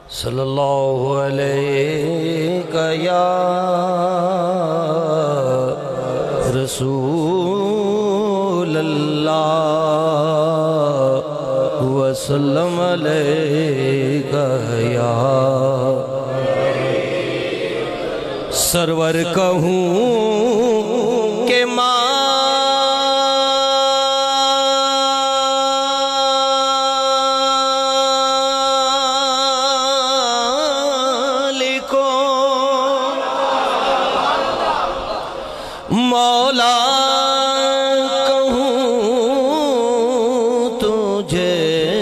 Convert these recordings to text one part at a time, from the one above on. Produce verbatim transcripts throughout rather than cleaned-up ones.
صلی اللہ علیہ یا رسول اللہ وسلم علیہ یا سرور کہوں کہ مولا کہوں تجھے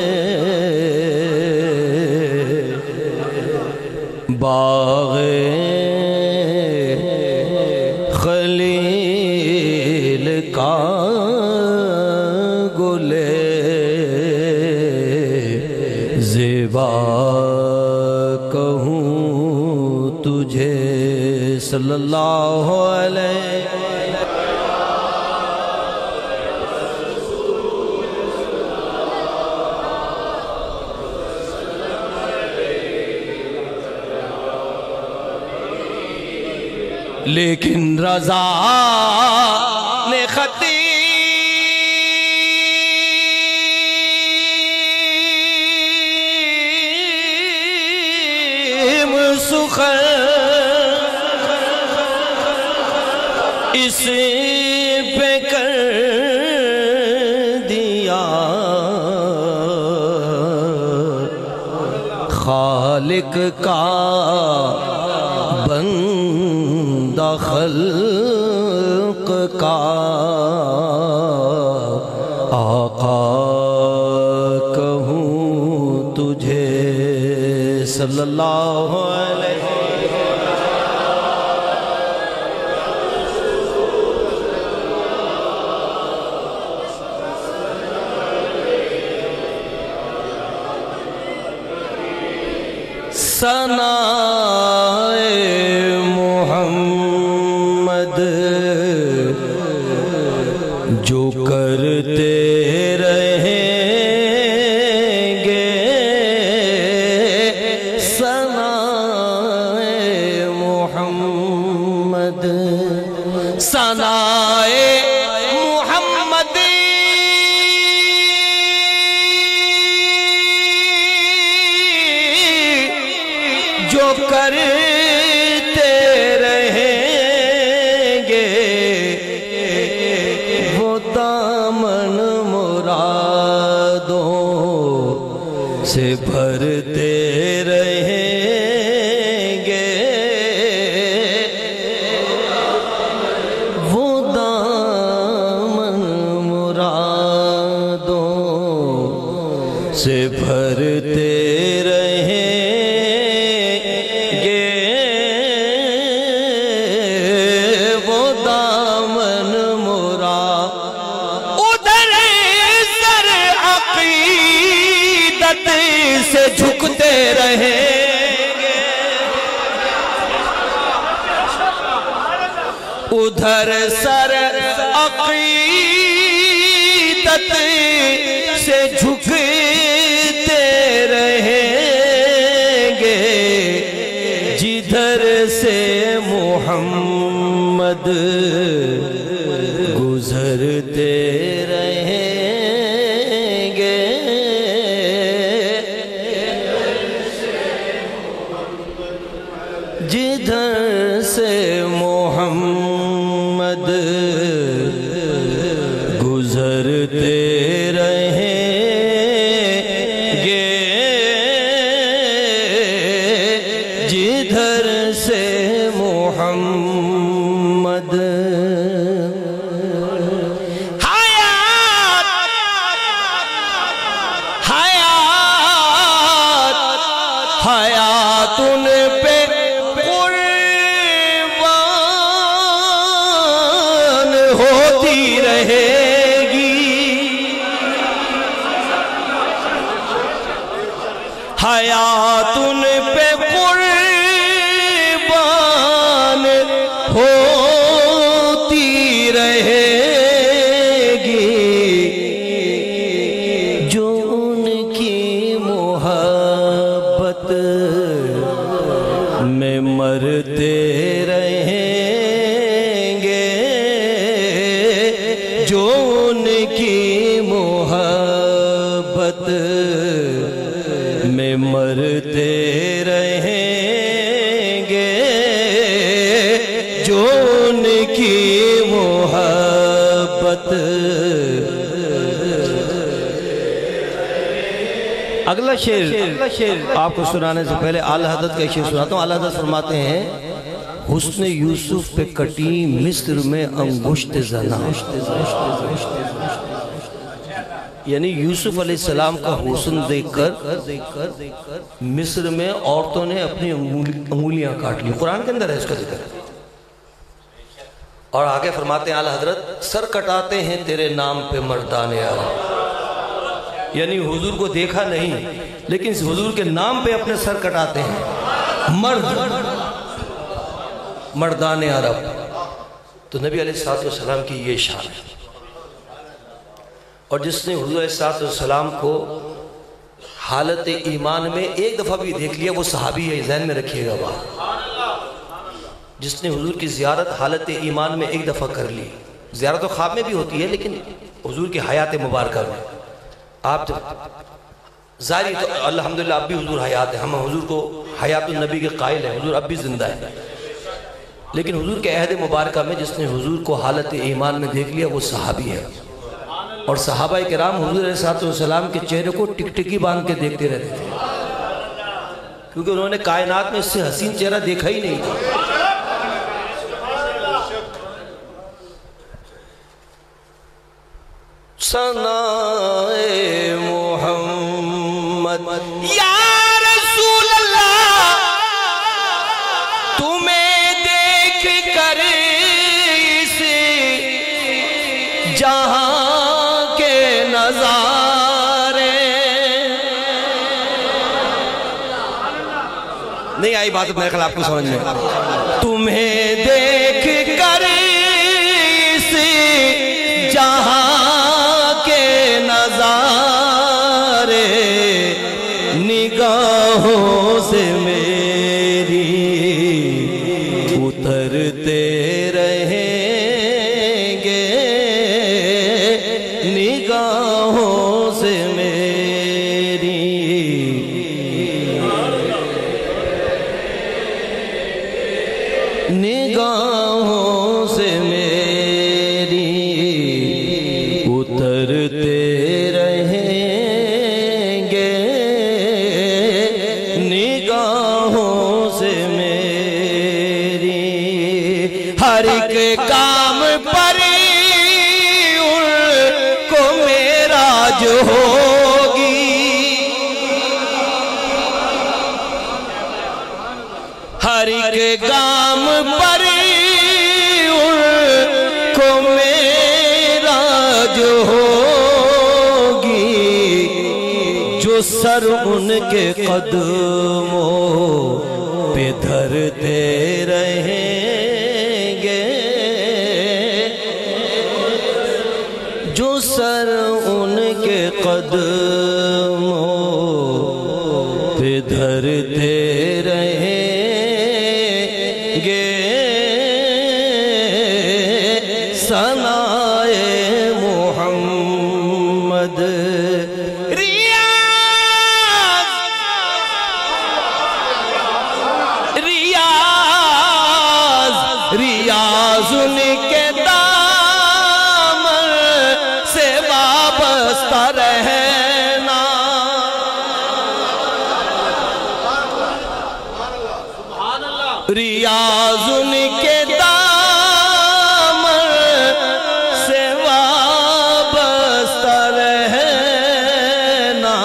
باغ خلیل کا گلے زیبا کہوں تجھے صلی اللہ علیہ لیکن رضا نے خطیم سخن اس پہ کر دیا خالق کا بندہ خلق کا آقا کہوں تجھے صلی اللہ علیہ ثنائے محمد جو کرتے رہیں گے ثنائے محمد ثنائے محمد جو کرتے رہیں گے وہ دامن مرادوں سے بھرتے رہیں گے وہ دامن مرادوں سے بھرتے رہیں سے جھکتے رہیں گے ادھر سر عقیدت سے جھکتے رہیں گے جدھر سے محمد گزرتے رہیں جدھر سے محمد گزرتے رہیں گے جدھر سے محمد حیات حیات حیات ان پہ ہوتی رہے گی حیات ان پہ قربان ہوتی رہے گی جو ان کی محبت میں مرتے رہیں گے جو ان کی محبت میں مرتے رہیں گے جو ان کی محبت. اگلا شعر آپ کو سنانے سے پہلے اعلیٰ حضرت کا ایک شعر سناتا ہوں. اعلیٰ حضرت فرماتے ہیں حسن یوسف پہ کٹی مصر میں انگشت زنا. یعنی یوسف علیہ السلام کا حسن دیکھ کر مصر میں عورتوں نے اپنی انگلیاں کاٹ لی. قرآن کے اندر ہے اس کا ذکر. اور آگے فرماتے ہیں اعلیٰ حضرت سر کٹاتے ہیں تیرے نام پہ مردان عرب. یعنی حضور کو دیکھا نہیں لیکن اس حضور کے نام پہ اپنے سر کٹاتے ہیں مرد مردان عرب. تو نبی علیہ السلام کی یہ شان ہے. اور جس نے حضور علیہ السلام کو حالت ایمان میں ایک دفعہ بھی دیکھ لیا وہ صحابی ہے. ذہن میں رکھیے گا بات. جس نے حضور کی زیارت حالت ایمان میں ایک دفعہ کر لی. زیارت و خواب میں بھی ہوتی ہے لیکن حضور کی حیات مبارکہ میں آپ جب ظاہری تو الحمدللہ اب بھی حضور حیات ہے. ہم حضور کو حیات النبی کے قائل ہیں. حضور اب بھی زندہ ہے. لیکن حضور کے عہد مبارکہ میں جس نے حضور کو حالت ایمان میں دیکھ لیا وہ صحابی ہے. اور صحابہ کرام حضور علیہ السلام کے چہرے کو ٹک ٹکی باندھ کے دیکھتے رہتے تھے کیونکہ انہوں نے کائنات میں اس سے حسین چہرہ دیکھا ہی نہیں تھا. ثنائے محمد یا رسول اللہ تمہیں دیکھ کر اس جہاں کے نظارے. نہیں آئی بات میرے خیال آپ کو سمجھ میں. تمہیں دیکھ کر اس جہاں نگاہوں سے میری اترتے رہیں گے. نگاہوں سے میری نگاہوں سے میری اترتے ہر ایک کام پر ان کو معراج ہوگی. ہر ایک کام پر ان کو معراج ہوگی. جو سر ان کے قدموں پہ دھرتے رہیں جو سر ان کے قدموں پہ دھرتے رہیں گے. ثنائے محمد ریاض ریاض ریاض ان کے رہنا. ریاض ان کے دامن سے وابستہ رہنا.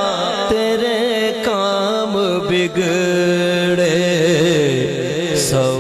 تیرے کام بگڑے سو